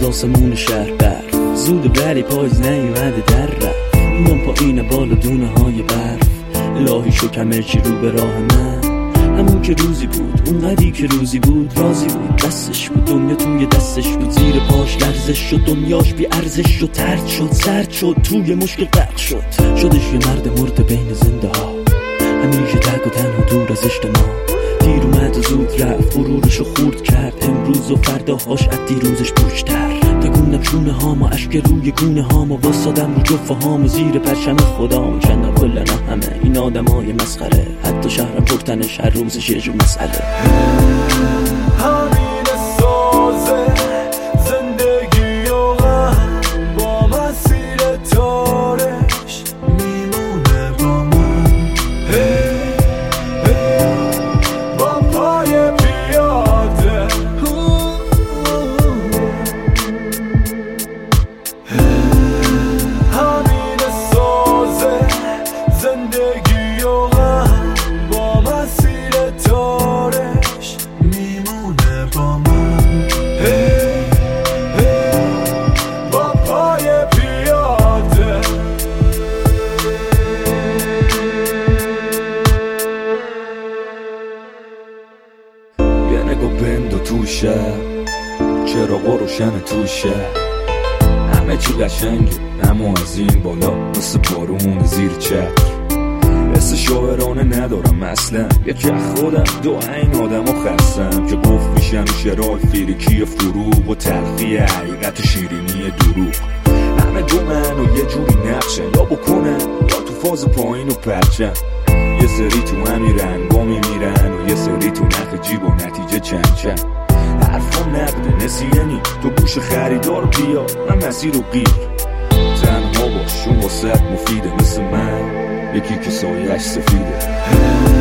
آسمون شهر برف زود ولی پاییز نیومده در رفت میام پایین بالا دونه های برف الهی شکر چی رو به راه من همون که روزی بود اونقدی که روزی بود رازی بود دستش بود دنیا توی دستش بود زیر پاش لرزش شد دنیاش بی ارزش شد ترد شد سرد شد توی مشکل غرق شد شدش یه مرد مرد بین زنده ها همیشه تک و تنها دور از اجتماع دیر اومد و زود رفت غرورشو خورد کرد امروز و فرداهاش از دیروزش پشتر تکوندم چونه هامو اشک روی گونه هامو واسادم رو جفه هامو زیر پرچم خدام چندان کلنا همه این آدم های مسخره حتی شهرم پرتنش هر روزش یه جور مسئله همین سازه زندگی و غم با مسیر تارش میمونه با من با پای پیاده همین سازه زندگی و غم با مسیر تارش میمونه با من با پای پیاده یه نگاه بند و توشه چراغا روشن توشه همه چی قشنگه اما از این بالا مثل بارون زیر چتر حس شاعرانه ندارم اصلا یکی از خودم دو این آدم و خستم که گفت میشم شرال فیریکی فروغ و تلخی حقیقت و شیرینی دروغ همه دومن و یه جوری نقشن یا بکنن یا تو فاز پایین و پرچن یه سری تو همین رنگا میمیرن و یه سری تو نخ جیب و نتیجه چند چند حرفم نقده نسیانی تو گوش خریدار بیا من مسیر رو گیر تنها باش چون واسه مفیده مثل من یکی که سایه‌اش سفیده